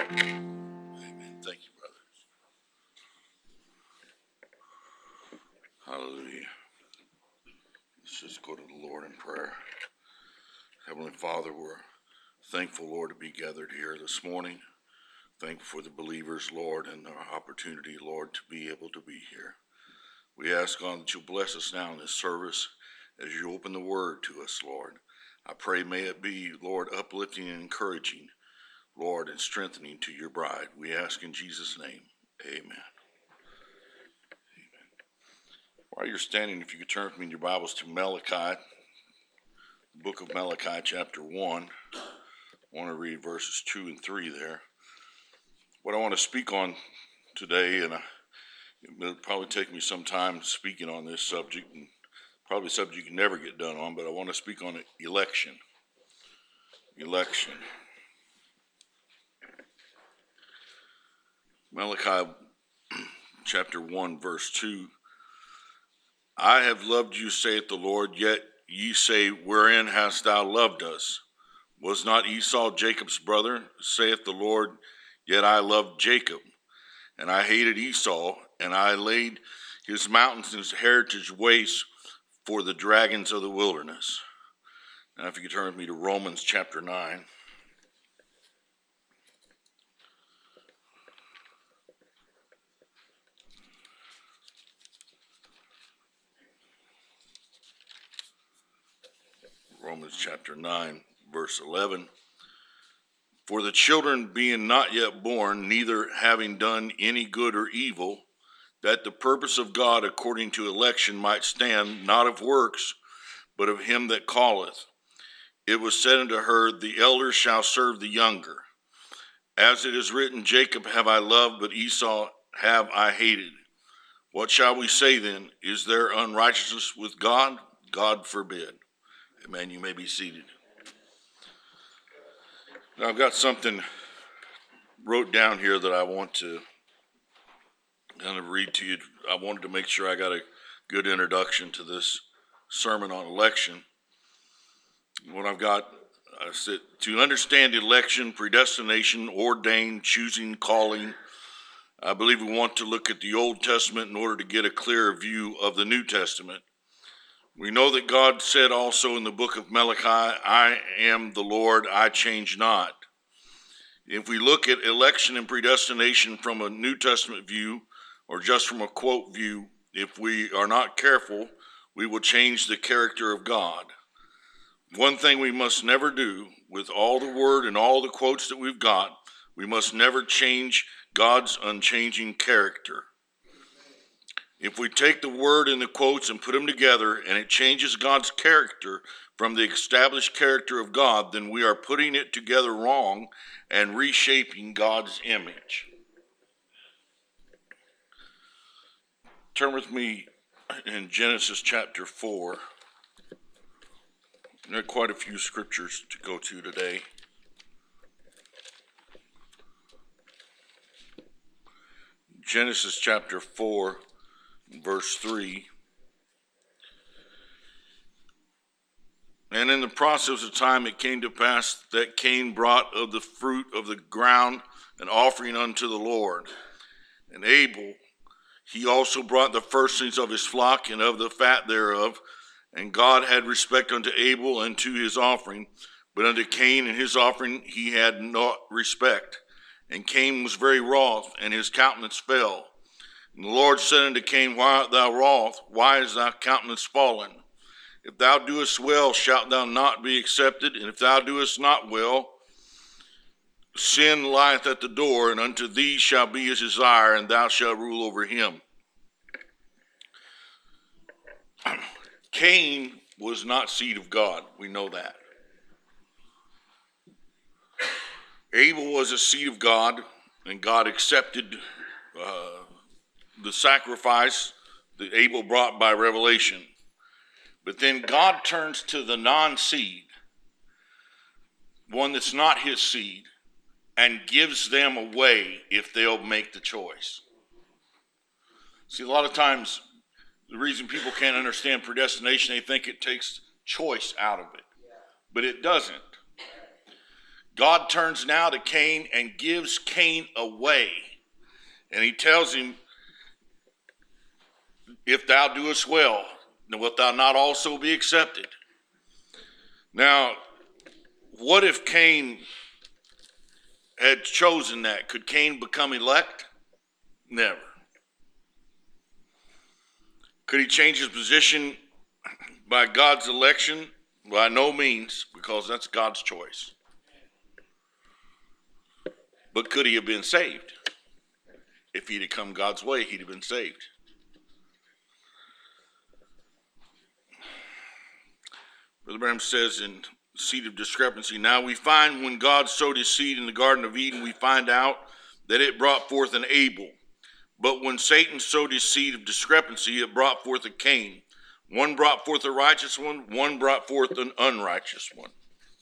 Amen. Thank you, brother. Hallelujah. Let's just go to the Lord in prayer. Heavenly Father, we're thankful, Lord, to be gathered here this morning. Thankful for the believers, Lord, and our opportunity, Lord, to be able to be here. We ask, God, that you bless us now in this service as you open the word to us, Lord. I pray may it be, Lord, uplifting and encouraging, Lord, and strengthening to your bride. We ask in Jesus' name. Amen. While you're standing, if you could turn with me in your Bibles to Malachi, the book of Malachi, chapter 1. I want to read verses 2 and 3 there. What I want to speak on today, and it'll probably take me some time speaking on this subject, and probably a subject you can never get done on, but I want to speak on election. Election. Malachi, chapter 1, verse 2. I have loved you, saith the Lord, yet ye say, wherein hast thou loved us? Was not Esau Jacob's brother, saith the Lord, yet I loved Jacob, and I hated Esau, and I laid his mountains and his heritage waste for the dragons of the wilderness. Now if you could turn with me to Romans chapter 9. Romans chapter 9, verse 11. For the children being not yet born, neither having done any good or evil, that the purpose of God according to election might stand, not of works, but of him that calleth. It was said unto her, the elder shall serve the younger. As it is written, Jacob have I loved, but Esau have I hated. What shall we say then? Is there unrighteousness with God? God forbid. Amen. You may be seated. Now, I've got something wrote down here that I want to kind of read to you. I wanted to make sure I got a good introduction to this sermon on election. What I've got, I said, to understand election, predestination, ordained, choosing, calling, I believe we want to look at the Old Testament in order to get a clearer view of the New Testament. We know that God said also in the book of Malachi, I am the Lord, I change not. If we look at election and predestination from a New Testament view, or just from a quote view, if we are not careful, we will change the character of God. One thing we must never do, with all the word and all the quotes that we've got, we must never change God's unchanging character. If we take the word and the quotes and put them together and it changes God's character from the established character of God, then we are putting it together wrong and reshaping God's image. Turn with me in Genesis chapter 4. There are quite a few scriptures to go to today. Genesis chapter 4. Verse 3, and in the process of time it came to pass that Cain brought of the fruit of the ground an offering unto the Lord. And Abel, he also brought the firstlings of his flock and of the fat thereof. And God had respect unto Abel and to his offering, but unto Cain and his offering he had not respect. And Cain was very wroth, and his countenance fell. And the Lord said unto Cain, why art thou wroth? Why is thy countenance fallen? If thou doest well, shalt thou not be accepted? And if thou doest not well, sin lieth at the door, and unto thee shall be his desire, and thou shalt rule over him. Cain was not seed of God. We know that. Abel was a seed of God, and God accepted the sacrifice that Abel brought by revelation. But then God turns to the non-seed, one that's not his seed, and gives them away if they'll make the choice. See, a lot of times, the reason people can't understand predestination, they think it takes choice out of it. But it doesn't. God turns now to Cain and gives Cain away. And he tells him, if thou doest well, then wilt thou not also be accepted? Now, what if Cain had chosen that? Could Cain become elect? Never. Could he change his position by God's election? By no means, because that's God's choice. But could he have been saved? If he'd have come God's way, he'd have been saved. Brother Branham says in Seed of Discrepancy, now we find when God sowed his seed in the Garden of Eden, we find out that it brought forth an Abel. But when Satan sowed his seed of discrepancy, it brought forth a Cain. One brought forth a righteous one, one brought forth an unrighteous one.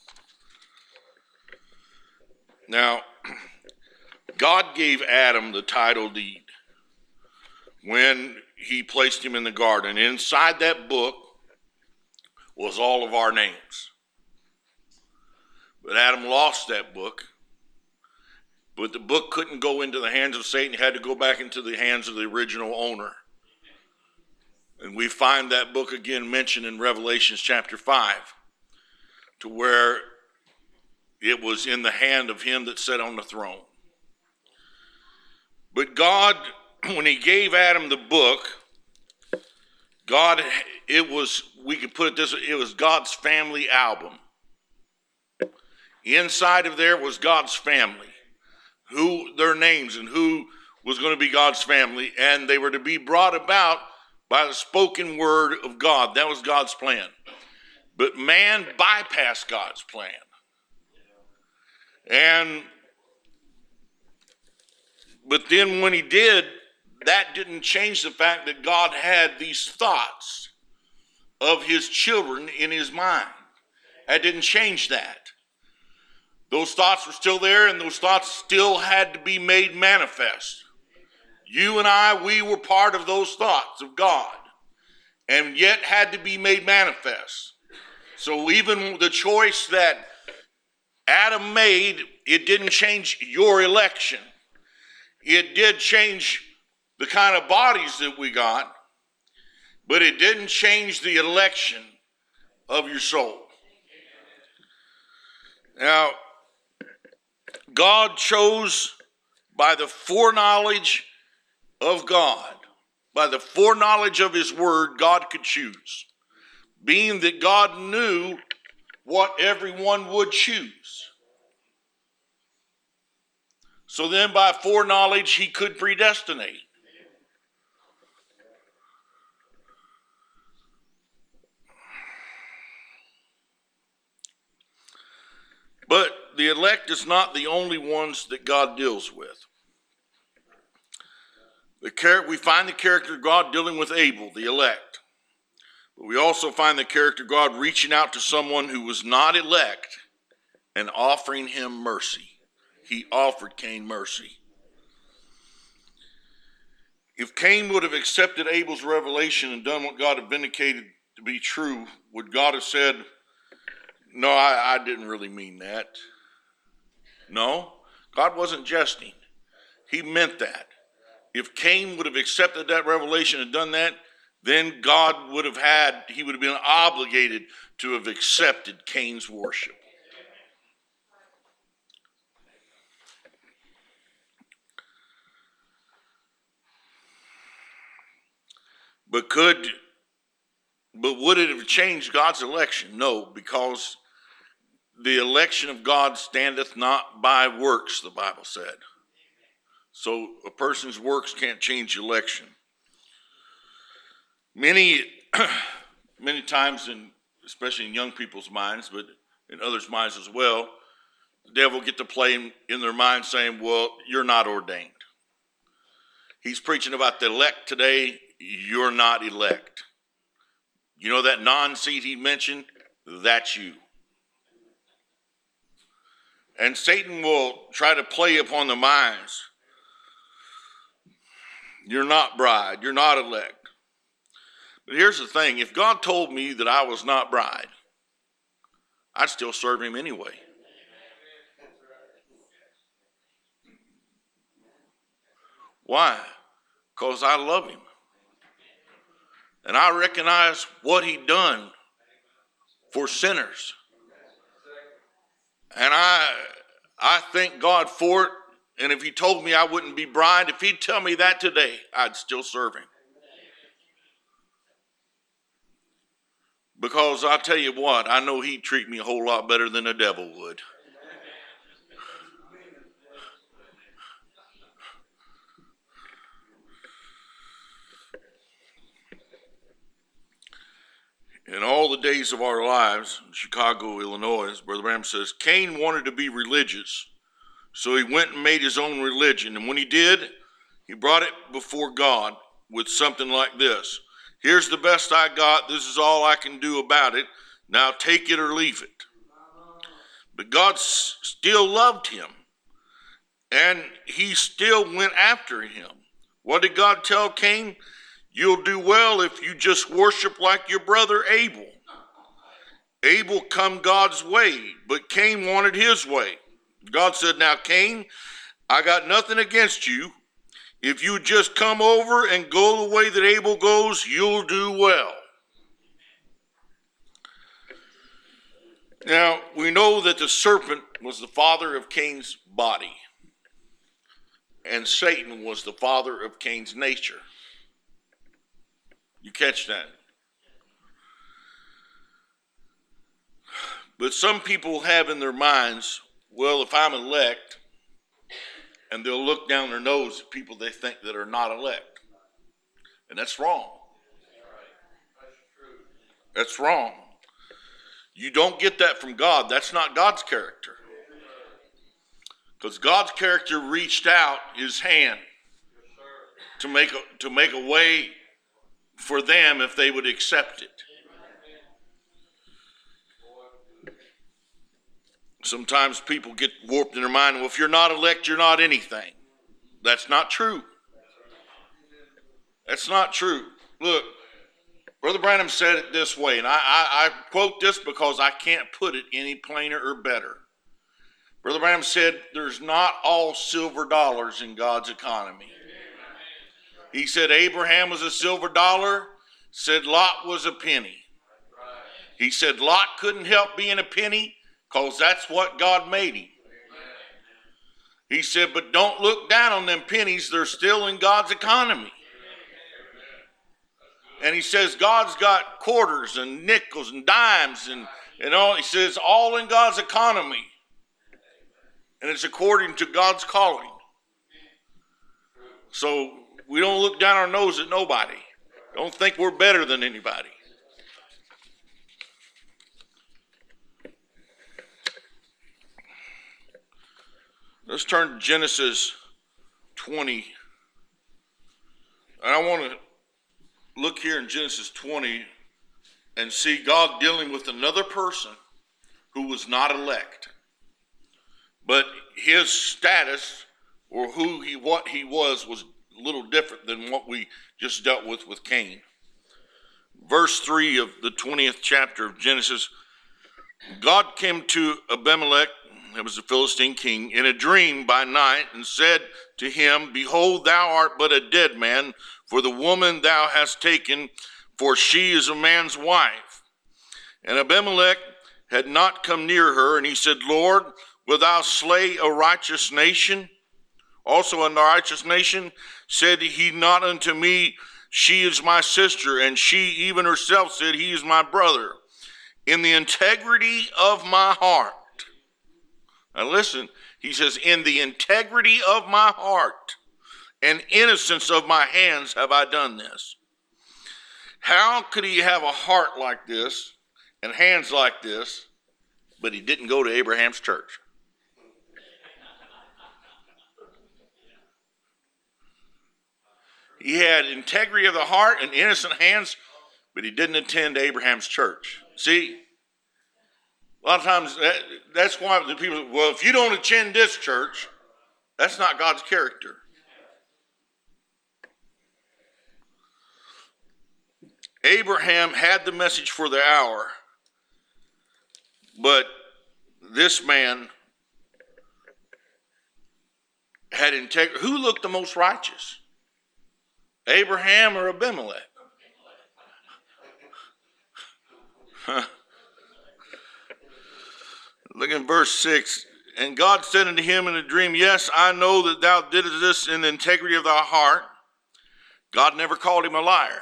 Now, God gave Adam the title deed when he placed him in the garden. Inside that book was all of our names. But Adam lost that book. But the book couldn't go into the hands of Satan. It had to go back into the hands of the original owner. And we find that book again mentioned in Revelation chapter 5, to where it was in the hand of him that sat on the throne. But God, when he gave Adam the book, we could put it this way, it was God's family album. Inside of there was God's family, who their names and who was going to be God's family, and they were to be brought about by the spoken word of God. That was God's plan. But man bypassed God's plan. But then when he did, that didn't change the fact that God had these thoughts of his children in his mind. That didn't change that. Those thoughts were still there, and those thoughts still had to be made manifest. You and I, we were part of those thoughts of God, and yet had to be made manifest. So even the choice that Adam made, it didn't change your election. It did change the kind of bodies that we got, but it didn't change the election of your soul. Now, God chose by the foreknowledge of God, by the foreknowledge of his word, God could choose, being that God knew what everyone would choose. So then by foreknowledge, he could predestinate. But the elect is not the only ones that God deals with. We find the character of God dealing with Abel, the elect. But we also find the character of God reaching out to someone who was not elect and offering him mercy. He offered Cain mercy. If Cain would have accepted Abel's revelation and done what God had vindicated to be true, would God have said, no, I didn't really mean that? No, God wasn't jesting. He meant that. If Cain would have accepted that revelation and done that, then God would have been obligated to have accepted Cain's worship. But would it have changed God's election? No, because the election of God standeth not by works, the Bible said. So a person's works can't change election. Many times, especially in young people's minds, but in others' minds as well, the devil get to play in their mind saying, well, you're not ordained. He's preaching about the elect today. You're not elect. You know that non-seed he mentioned? That's you. And Satan will try to play upon the minds. You're not bride. You're not elect. But here's the thing. If God told me that I was not bride, I'd still serve him anyway. Why? Because I love him. And I recognize what he done for sinners. And I thank God for it. And if he told me I wouldn't be bribed, if he'd tell me that today, I'd still serve him. Because I'll tell you what, I know he'd treat me a whole lot better than the devil would. In all the days of our lives, in Chicago, Illinois, Brother Branham says, Cain wanted to be religious. So he went and made his own religion. And when he did, he brought it before God with something like this. Here's the best I got. This is all I can do about it. Now take it or leave it. But God still loved him. And he still went after him. What did God tell Cain? You'll do well if you just worship like your brother Abel. Abel come God's way, but Cain wanted his way. God said, now Cain, I got nothing against you. If you just come over and go the way that Abel goes, you'll do well. Now, we know that the serpent was the father of Cain's body, and Satan was the father of Cain's nature. You catch that? But some people have in their minds, well, if I'm elect, and they'll look down their nose at people they think that are not elect. And that's wrong. That's wrong. You don't get that from God. That's not God's character. Because God's character reached out his hand to make a way for them if they would accept it. Sometimes people get warped in their mind, well, if you're not elect, you're not anything. That's not true. That's not true. Look, Brother Branham said it this way, and I quote this because I can't put it any plainer or better. Brother Branham said, there's not all silver dollars in God's economy. He said Abraham was a silver dollar, said Lot was a penny. He said Lot couldn't help being a penny because that's what God made him. He said, but don't look down on them pennies. They're still in God's economy. And he says God's got quarters and nickels and dimes and all. He says all in God's economy. And it's according to God's calling. So we don't look down our nose at nobody. Don't think we're better than anybody. Let's turn to Genesis 20. And I want to look here in Genesis 20 and see God dealing with another person who was not elect. But his status or what he was a little different than what we just dealt with Cain. Verse 3 of the 20th chapter of Genesis. God came to Abimelech, that was the Philistine king, in a dream by night and said to him, behold, thou art but a dead man, for the woman thou hast taken, for she is a man's wife. And Abimelech had not come near her, and he said, Lord, wilt thou slay a righteous nation? Also a righteous nation? Said he not unto me, she is my sister, and she even herself said, he is my brother. In the integrity of my heart. Now listen, he says, in the integrity of my heart and innocence of my hands have I done this. How could he have a heart like this and hands like this, but he didn't go to Abraham's church? He had integrity of the heart and innocent hands, but he didn't attend Abraham's church. See, a lot of times that's why the people, well, if you don't attend this church, that's not God's character. Abraham had the message for the hour, but this man had integrity. Who looked the most righteous? Abraham or Abimelech? Look in verse 6. And God said unto him in a dream, yes, I know that thou didst this in the integrity of thy heart. God never called him a liar.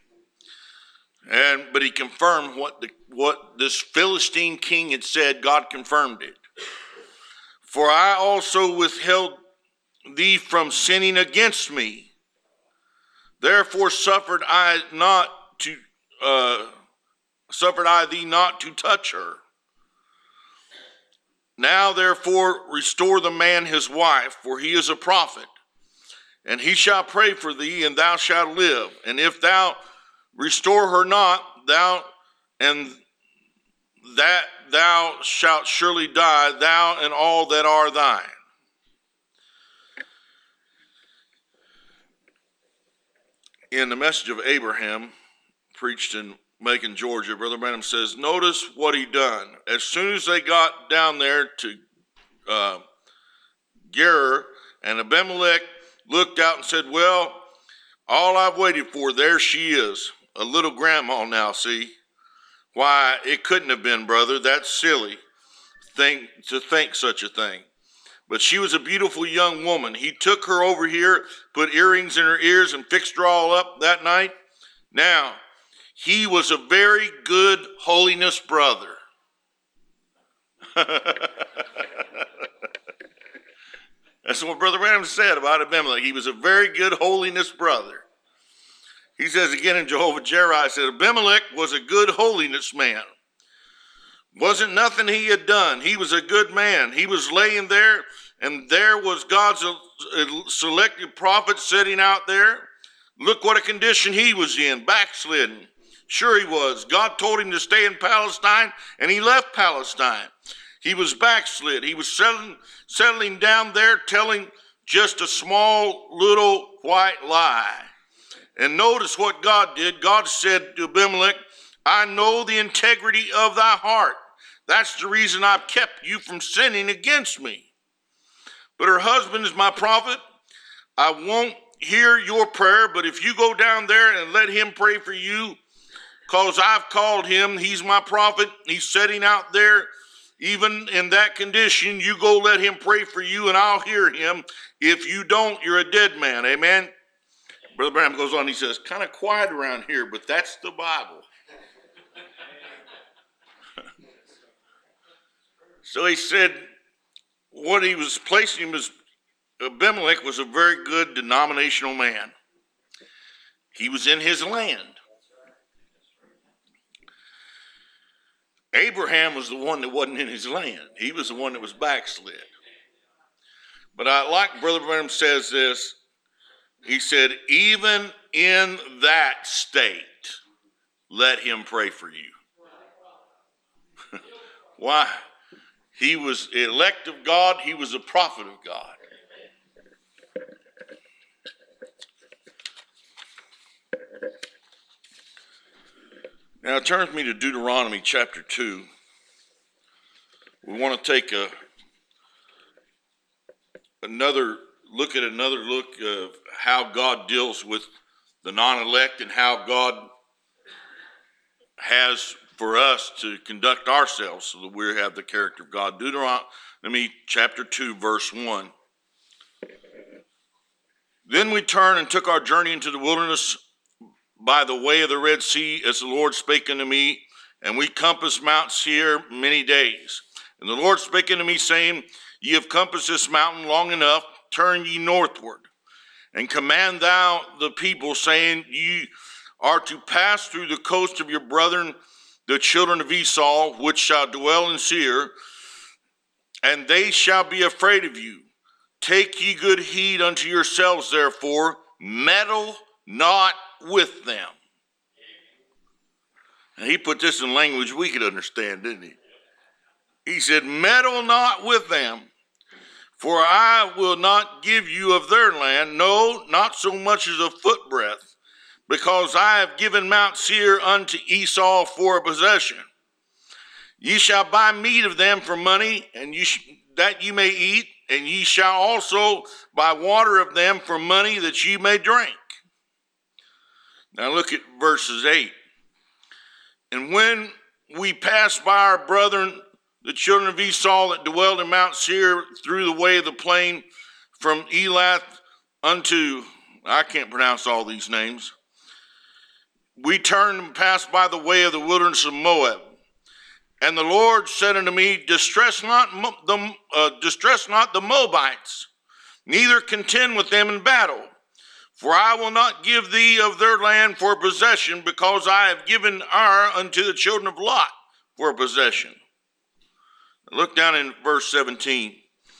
But he confirmed what this Philistine king had said. God confirmed it. For I also withheld thee from sinning against me. Therefore suffered I thee not to touch her. Now therefore restore the man his wife, for he is a prophet, and he shall pray for thee, and thou shalt live. And if thou restore her not, thou shalt surely die, thou and all that are thine. In the Message of Abraham, preached in Macon, Georgia, Brother Branham says, notice what he done. As soon as they got down there to Gerar, and Abimelech looked out and said, well, all I've waited for, there she is. A little grandma now, see? Why, it couldn't have been, brother. That's silly to think such a thing. But she was a beautiful young woman. He took her over here, put earrings in her ears, and fixed her all up that night. Now, he was a very good holiness brother. That's what Brother Branham said about Abimelech. He was a very good holiness brother. He says again in Jehovah Jireh, said Abimelech was a good holiness man. Wasn't nothing he had done. He was a good man. He was laying there, and there was God's selected prophet sitting out there. Look what a condition he was in, backslidden. Sure he was. God told him to stay in Palestine, and he left Palestine. He was backslid. He was settling down there, telling just a small little white lie. And notice what God did. God said to Abimelech, I know the integrity of thy heart. That's the reason I've kept you from sinning against me. But her husband is my prophet. I won't hear your prayer, but if you go down there and let him pray for you, because I've called him, he's my prophet, he's sitting out there, even in that condition, you go let him pray for you and I'll hear him. If you don't, you're a dead man, amen? Brother Branham goes on, he says, kind of quiet around here, but that's the Bible. So he said, what he was placing him as Abimelech was a very good denominational man. He was in his land. Abraham was the one that wasn't in his land. He was the one that was backslid. But I like Brother Branham says this. He said, even in that state, let him pray for you. Why? He was elect of God. He was a prophet of God. Now it turns me to Deuteronomy chapter 2. We want to take another look of how God deals with the non-elect and how God has for us to conduct ourselves so that we have the character of God. Deuteronomy chapter 2, verse 1. Then we turned and took our journey into the wilderness by the way of the Red Sea, as the Lord spake unto me, and we compassed Mount Seir many days. And the Lord spake unto me, saying, Ye have compassed this mountain long enough, turn ye northward, and command thou the people, saying, Ye are to pass through the coast of your brethren, the children of Esau, which shall dwell in Seir, and they shall be afraid of you. Take ye good heed unto yourselves, therefore, meddle not with them. And he put this in language we could understand, didn't he? He said, meddle not with them, for I will not give you of their land, no, not so much as a footbreadth, because I have given Mount Seir unto Esau for a possession. Ye shall buy meat of them for money, and that you may eat, and ye shall also buy water of them for money that ye may drink. Now look at verses 8. And when we passed by our brethren, the children of Esau that dwelled in Mount Seir through the way of the plain from Elath unto, I can't pronounce all these names, we turned and passed by the way of the wilderness of Moab. And the Lord said unto me, distress not the Moabites, neither contend with them in battle. For I will not give thee of their land for possession, because I have given Ar unto the children of Lot for a possession. Look down in verse 17.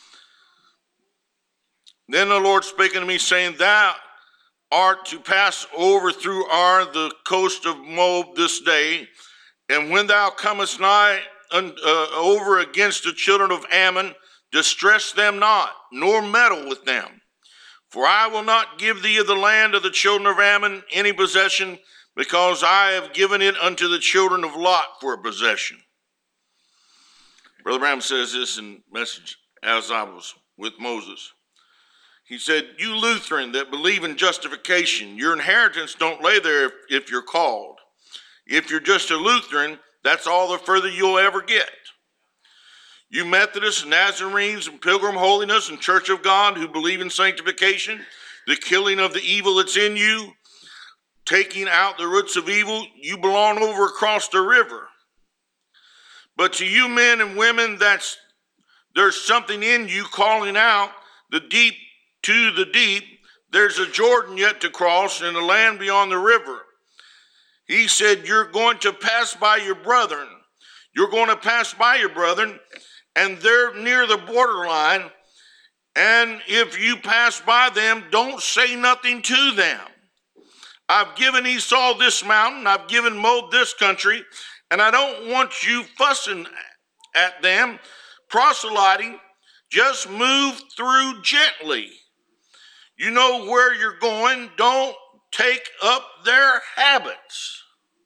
Then the Lord spake unto me, saying, thou art to pass over through Ar, the coast of Moab, this day. And when thou comest nigh over against the children of Ammon, distress them not, nor meddle with them. For I will not give thee of the land of the children of Ammon any possession, because I have given it unto the children of Lot for a possession. Brother Branham says this in Message As I Was with Moses. He said, you Lutheran that believe in justification, your inheritance don't lay there if you're called. If you're just a Lutheran, that's all the further you'll ever get. You Methodists, Nazarenes, and Pilgrim Holiness, and Church of God who believe in sanctification, the killing of the evil that's in you, taking out the roots of evil, you belong over across the river. But to you men and women, there's something in you calling out the deep to the deep. There's a Jordan yet to cross in the land beyond the river. He said, you're going to pass by your brethren. You're going to pass by your brethren, and they're near the borderline. And if you pass by them, don't say nothing to them. I've given Esau this mountain. I've given Moab this country. And I don't want you fussing at them, proselyting. Just move through gently. You know where you're going. Don't take up their habits.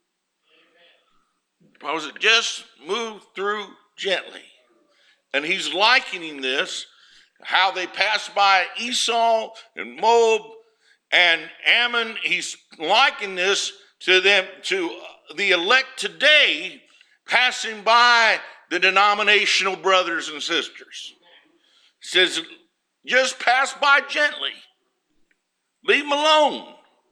Just move through gently. And he's likening this, how they passed by Esau and Moab and Ammon. He's likening this to them, to the elect today passing by the denominational brothers and sisters. He says, just pass by gently. Leave them alone.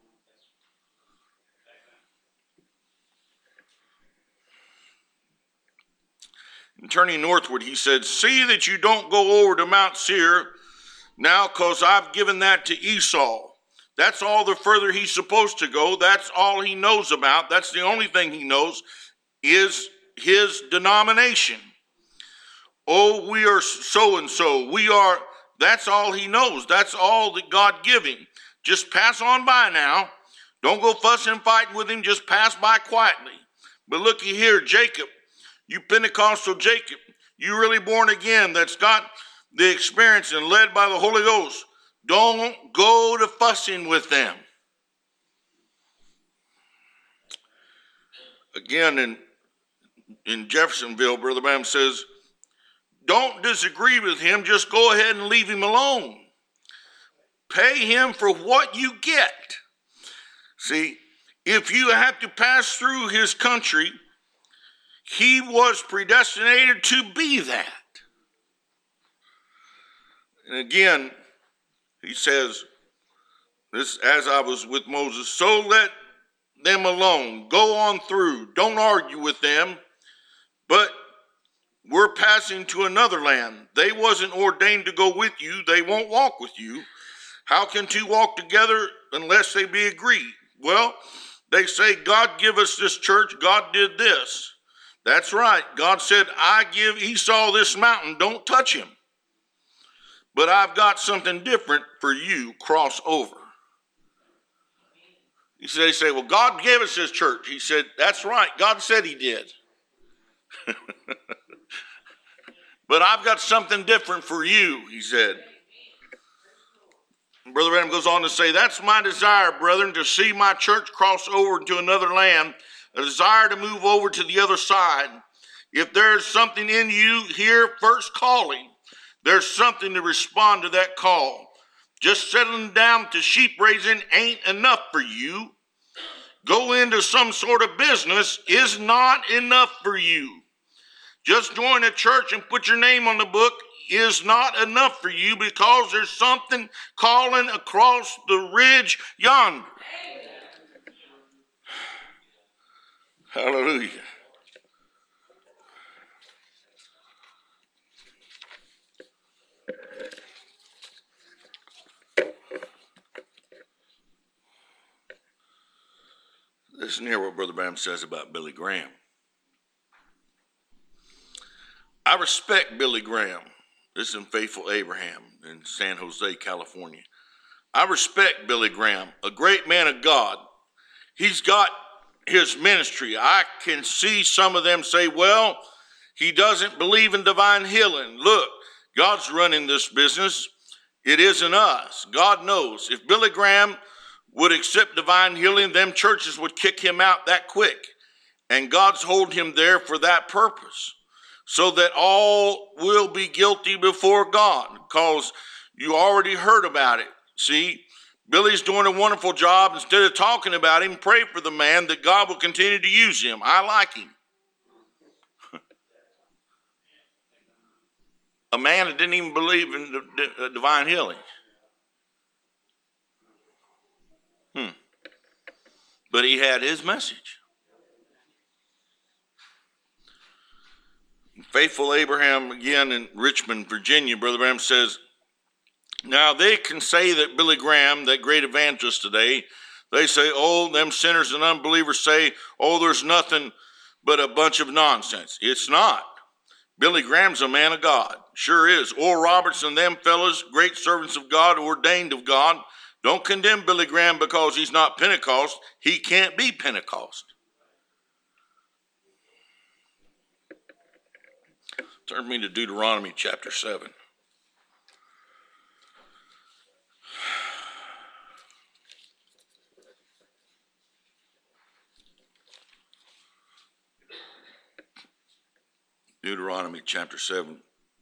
And turning northward, he said, see that you don't go over to Mount Seir now, because I've given that to Esau. That's all the further he's supposed to go. That's all he knows about. That's the only thing he knows is his denomination. Oh, we are so-and-so. That's all he knows. That's all that God give him. Just pass on by now. Don't go fussing and fighting with him. Just pass by quietly. But looky here, Jacob, you Pentecostal Jacob, you really born again, that's got the experience and led by the Holy Ghost. Don't go to fussing with them. Again, in Jeffersonville, Brother Branham says, don't disagree with him. Just go ahead and leave him alone. Pay him for what you get. See, if you have to pass through his country, he was predestinated to be that. And again, he says, this as I was with Moses, so let them alone. Go on through. Don't argue with them. But we're passing to another land. They wasn't ordained to go with you. They won't walk with you. How can two walk together unless they be agreed? Well, they say, God give us this church. God did this. That's right. God said, I give Esau this mountain. Don't touch him. But I've got something different for you. Cross over. They say, well, God gave us this church. He said, that's right. God said he did. But I've got something different for you, he said. Brother Branham goes on to say, that's my desire, brethren, to see my church cross over to another land, a desire to move over to the other side. If there's something in you here, first calling, There's something to respond to that call. Just settling down to sheep raising ain't enough for you. Go into some sort of business is not enough for you. Just join a church and put your name on the book is not enough for you, because there's something calling across the ridge yonder. Hallelujah. Listen here what Brother Branham says about Billy Graham. I respect Billy Graham. This is in Faithful Abraham in San Jose, California. I respect Billy Graham, a great man of God. He's got his ministry. I can see some of them say, well, he doesn't believe in divine healing. Look, God's running this business. It isn't us. God knows. If Billy Graham would accept divine healing, them churches would kick him out that quick. And God's holding him there for that purpose, so that all will be guilty before God, because you already heard about it. See, Billy's doing a wonderful job. Instead of talking about him, pray for the man that God will continue to use him. I like him. A man that didn't even believe in divine healing. But he had his message. Faithful Abraham, again in Richmond, Virginia, Brother Branham says, now they can say that Billy Graham, that great evangelist today, they say, oh, them sinners and unbelievers say, oh, there's nothing but a bunch of nonsense. It's not. Billy Graham's a man of God. Sure is. Oral Roberts and them fellas, great servants of God, ordained of God. Don't condemn Billy Graham because he's not Pentecost. He can't be Pentecost. Turn me to Deuteronomy chapter 7. Deuteronomy chapter 7.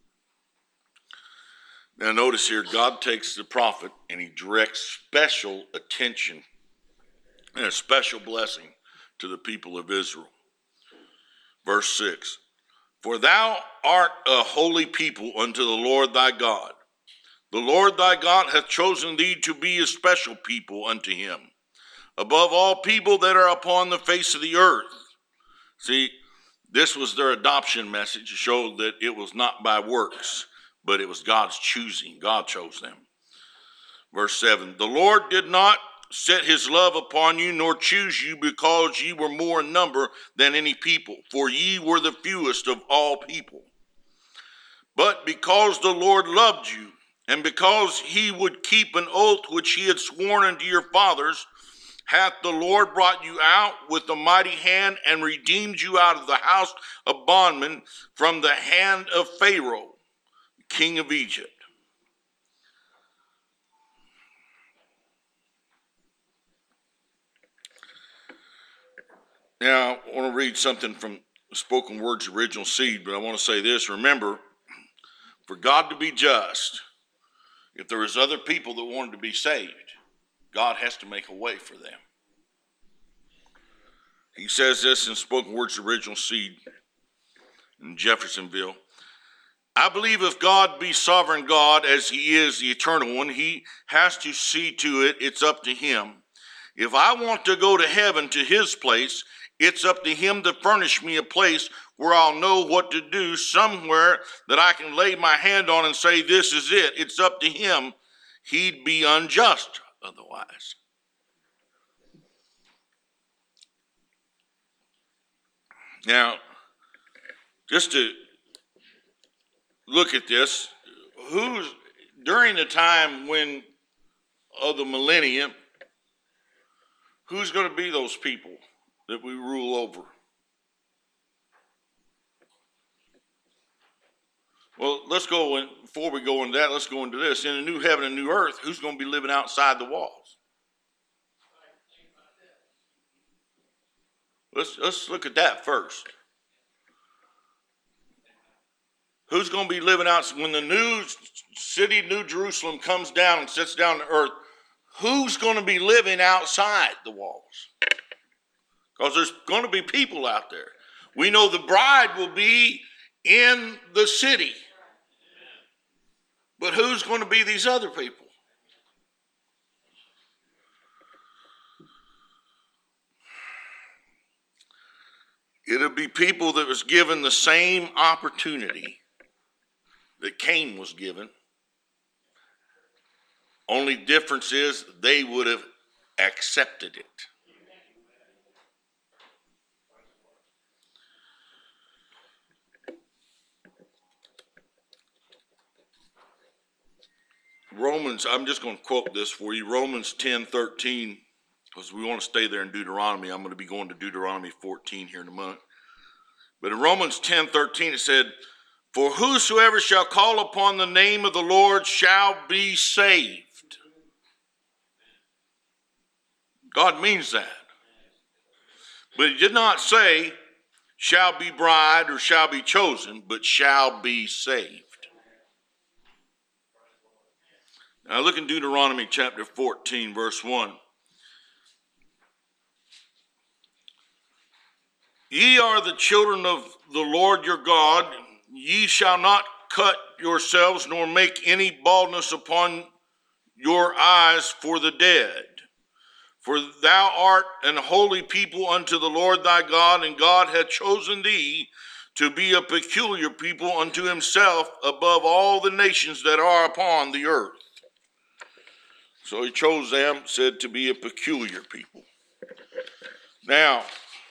Now notice here, God takes the prophet and he directs special attention and a special blessing to the people of Israel. Verse 6. For thou art a holy people unto the Lord thy God. The Lord thy God hath chosen thee to be a special people unto him, above all people that are upon the face of the earth. See, this was their adoption message to show that it was not by works, but it was God's choosing. God chose them. Verse 7, the Lord did not set his love upon you, nor choose you, because ye were more in number than any people, for ye were the fewest of all people. But because the Lord loved you, and because he would keep an oath which he had sworn unto your fathers, hath the Lord brought you out with a mighty hand and redeemed you out of the house of bondmen from the hand of Pharaoh, king of Egypt. Now, I want to read something from Spoken Word's Original Seed, but I want to say this. Remember, for God to be just, if there is other people that wanted to be saved, God has to make a way for them. He says this in Spoken Word's Original Seed in Jeffersonville. I believe if God be sovereign God, as he is the eternal one, he has to see to it, it's up to him. If I want to go to heaven, to his place, it's up to him to furnish me a place where I'll know what to do, somewhere that I can lay my hand on and say, this is it. It's up to him. He'd be unjust otherwise. Now, just to look at this, during the time when of the millennium, who's going to be those people that we rule over? Well, before we go into that, let's go into this. In a new heaven and new earth, who's going to be living outside the walls? Let's look at that first. Who's going to be living out when the new city, New Jerusalem, comes down and sits down to earth? Who's going to be living outside the walls? Because there's going to be people out there. We know the bride will be in the city. But who's going to be these other people? It'll be people that was given the same opportunity that Cain was given. Only difference is they would have accepted it. Romans, I'm just going to quote this for you. Romans 10:13, because we want to stay there in Deuteronomy. I'm going to be going to Deuteronomy 14 here in a month. But in Romans 10:13 it said, "For whosoever shall call upon the name of the Lord shall be saved." God means that. But he did not say shall be bride or shall be chosen, but shall be saved. Now look in Deuteronomy chapter 14, verse 1. "Ye are the children of the Lord your God. Ye shall not cut yourselves, nor make any baldness upon your eyes for the dead. For thou art an holy people unto the Lord thy God, and God hath chosen thee to be a peculiar people unto himself above all the nations that are upon the earth." So he chose them, said, to be a peculiar people. Now,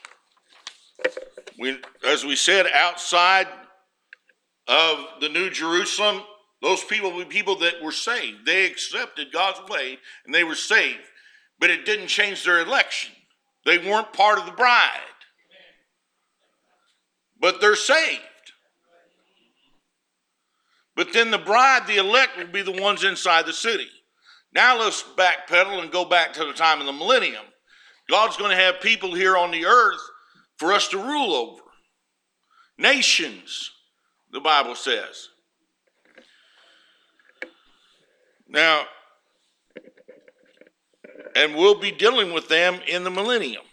as we said, outside of the New Jerusalem, those people were people that were saved. They accepted God's way and they were saved. But it didn't change their election. They weren't part of the bride. But they're saved. But then the bride, the elect, will be the ones inside the city. Now let's backpedal and go back to the time of the millennium. God's going to have people here on the earth for us to rule over. Nations, the Bible says. Now, and we'll be dealing with them in the millennium.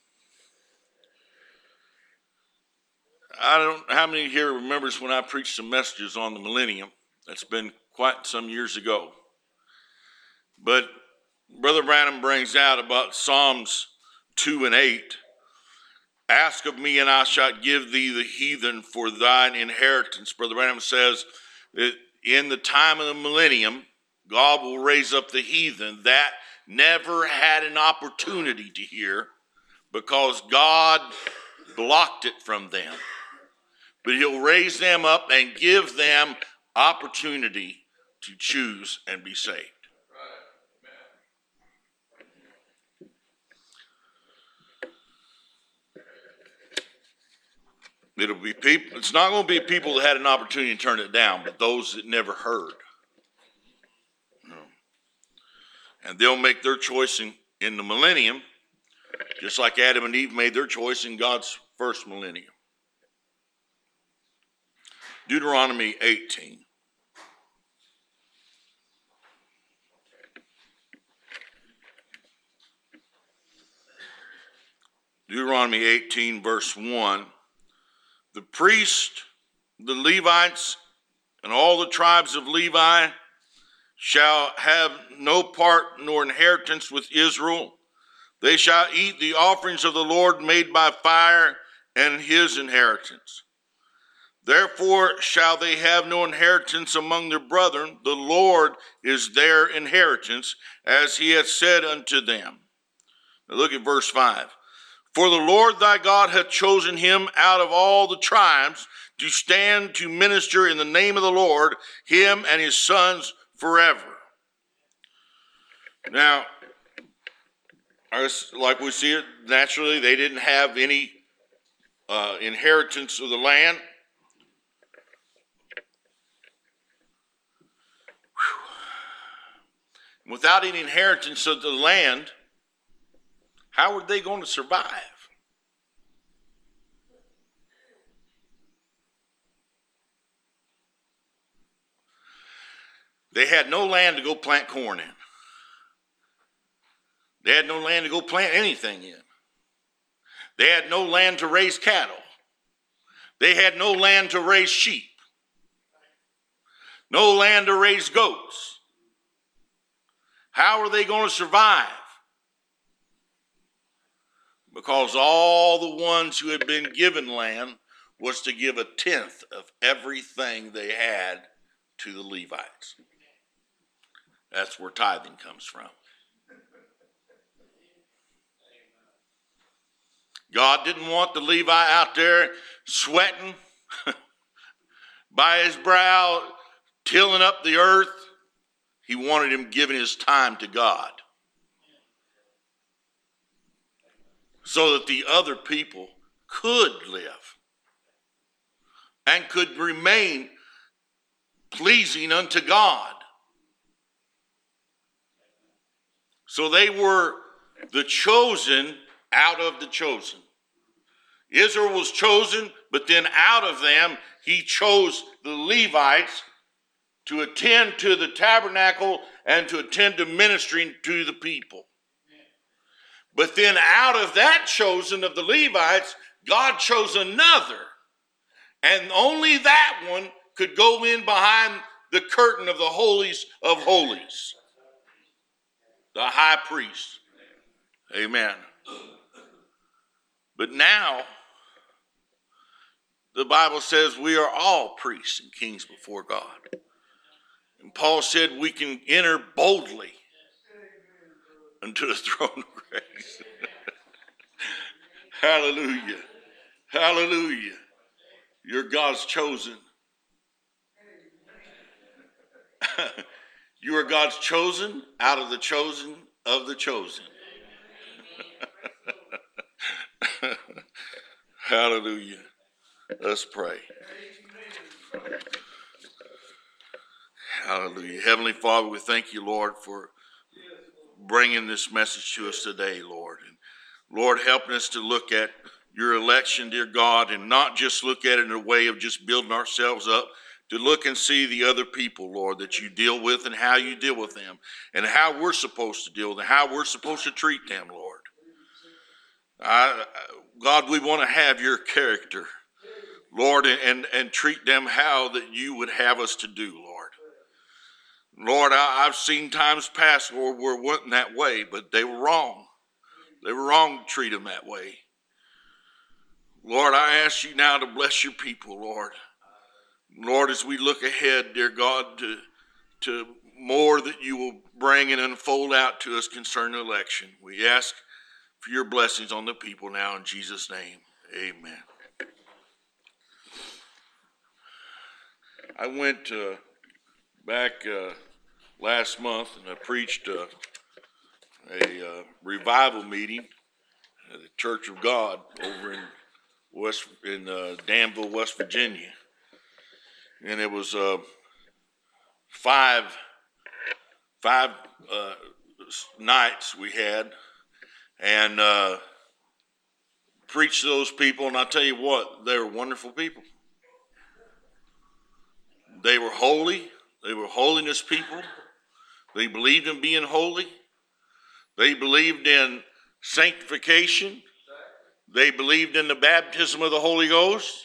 I don't know how many here remembers when I preached some messages on the millennium. That's been quite some years ago. But Brother Branham brings out about Psalms 2 and 8. "Ask of me, and I shall give thee the heathen for thine inheritance." Brother Branham says that in the time of the millennium, God will raise up the heathen that never had an opportunity to hear because God blocked it from them. But he'll raise them up and give them opportunity to choose and be saved. It'll be people. It's not going to be people that had an opportunity to turn it down, but those that never heard. And they'll make their choice in the millennium, just like Adam and Eve made their choice in God's first millennium. Deuteronomy 18. Deuteronomy 18, verse 1. "The priest, the Levites, and all the tribes of Levi shall have no part nor inheritance with Israel. They shall eat the offerings of the Lord made by fire and his inheritance. Therefore shall they have no inheritance among their brethren. The Lord is their inheritance, as he hath said unto them." Now look at verse 5. "For the Lord thy God hath chosen him out of all the tribes to stand to minister in the name of the Lord, him and his sons forever." Now, like we see it, naturally, they didn't have any inheritance of the land. Without any inheritance of the land, how were they going to survive? They had no land to go plant corn in. They had no land to go plant anything in. They had no land to raise cattle. They had no land to raise sheep. No land to raise goats. How are they going to survive? Because all the ones who had been given land was to give a tenth of everything they had to the Levites. That's where tithing comes from. God didn't want the Levi out there sweating by his brow, tilling up the earth. He wanted him giving his time to God, so that the other people could live and could remain pleasing unto God. So they were the chosen out of the chosen. Israel was chosen, but then out of them, he chose the Levites to attend to the tabernacle and to attend to ministering to the people. But then out of that chosen of the Levites, God chose another. And only that one could go in behind the curtain of the holies of holies. The high priest. Amen. But now, the Bible says we are all priests and kings before God. And Paul said we can enter boldly unto the throne of grace. Hallelujah. Hallelujah. You're God's chosen. You are God's chosen out of the chosen of the chosen. Hallelujah. Let's pray. Hallelujah. Heavenly Father, we thank you, Lord, for bringing this message to us today, Lord. And Lord, helping us to look at your election, dear God, and not just look at it in a way of just building ourselves up, to look and see the other people, Lord, that you deal with and how you deal with them and how we're supposed to deal with them, how we're supposed to treat them, Lord. God, we want to have your character, Lord, and treat them how that you would have us to do, Lord. Lord, I've seen times past, Lord, where it wasn't that way, but they were wrong. They were wrong to treat them that way. Lord, I ask you now to bless your people, Lord. Lord, as we look ahead, dear God, to more that you will bring and unfold out to us concerning the election, we ask for your blessings on the people now in Jesus' name. Amen. I went back last month and I preached a revival meeting at the Church of God over in Danville, West Virginia. And it was five nights we had, and preached to those people. And I'll tell you what, they were wonderful people. They were holy. They were holiness people. They believed in being holy. They believed in sanctification. They believed in the baptism of the Holy Ghost.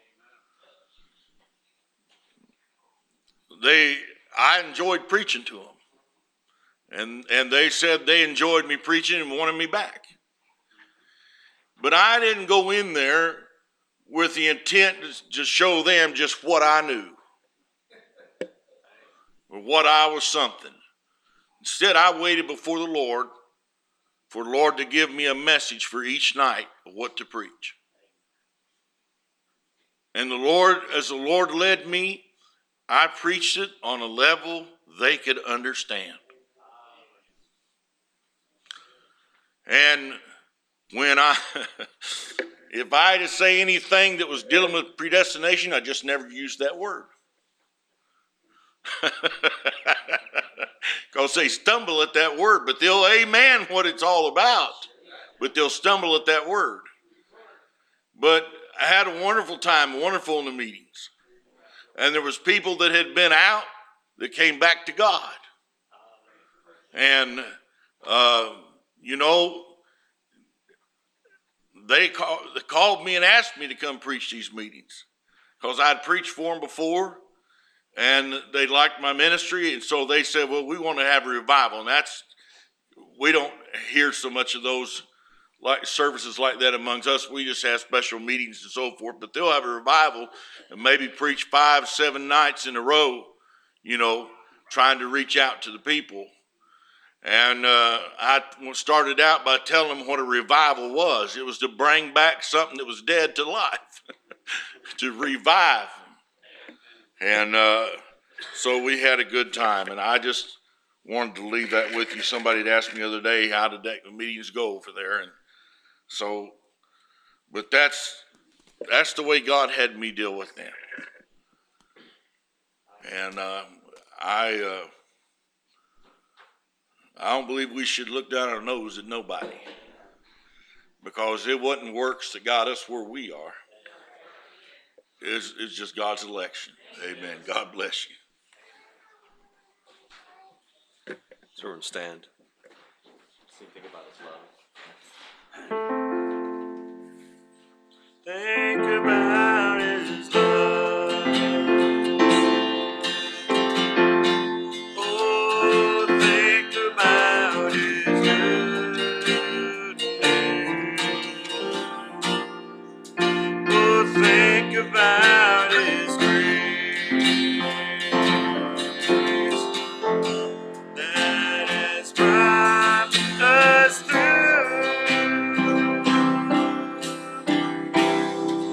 I enjoyed preaching to them. And they said they enjoyed me preaching and wanted me back. But I didn't go in there with the intent to show them just what I knew. Or what I was something. Instead, I waited before the Lord for the Lord to give me a message for each night of what to preach. And the Lord, as the Lord led me, I preached it on a level they could understand. And when if I had to say anything that was dealing with predestination, I just never used that word. Because they stumble at that word, but they'll amen what it's all about, but they'll stumble at that word. But I had a wonderful time, wonderful in the meetings. And there was people that had been out that came back to God. And, you know, they called me and asked me to come preach these meetings because I'd preached for them before and they liked my ministry. And so they said, well, we want to have a revival. And we don't hear so much of those like services like that amongst us. We just have special meetings and so forth, but they'll have a revival and maybe preach 5-7 nights in a row, you know, trying to reach out to the people. And I started out by telling them what a revival was. It was to bring back something that was dead to life, to revive. And so we had a good time. And I just wanted to leave that with you. Somebody had asked me the other day, how did the meetings go over there? And so, but that's the way God had me deal with them. And I don't believe we should look down our nose at nobody, because it wasn't works that got us where we are. It's just God's election. Amen. God bless you. So we're stand. Think about His love. Think about His love. Oh, think about His goodness. Oh, think about His grace that has brought us through.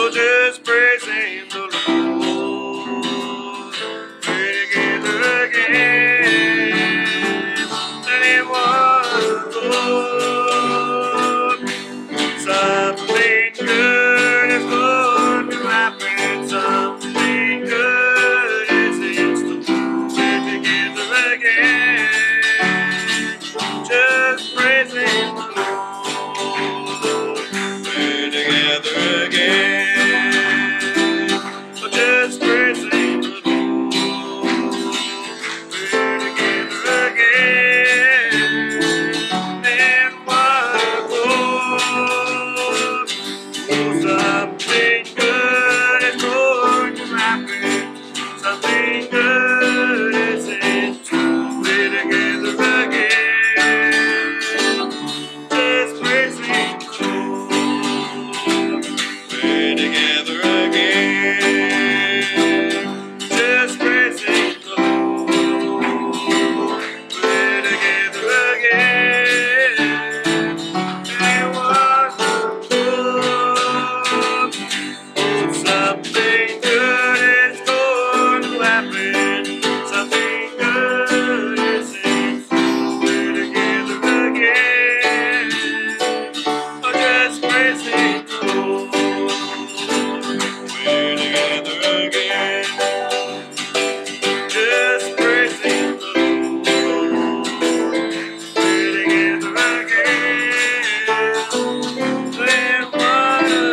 Oh, just praising the Lord. We're together again. And it was the Lord. Something good is going to happen. Something good is in store. We're together again. Just praising the Lord. We're together again. So just praising the Lord. We're together again. And what a Lord. Oh, something good is going to happen. Something good is in store. We're together again. Just praising the Lord. We're together again. Just praising the Lord. We're together again. And what a Lord. Something good is going to happen. Something good is in store. We're together again. Oh, just praising the Lord. We're together again. Just praising the Lord. We're together again. And what a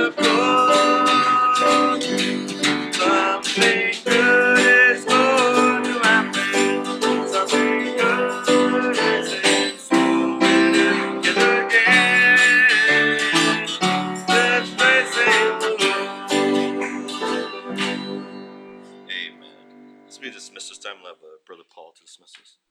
God. Something good is going to happen. Something good is in store. We're together again. Just praising the Lord. Amen. As we dismiss this time, we'll have Brother Paul to dismiss us.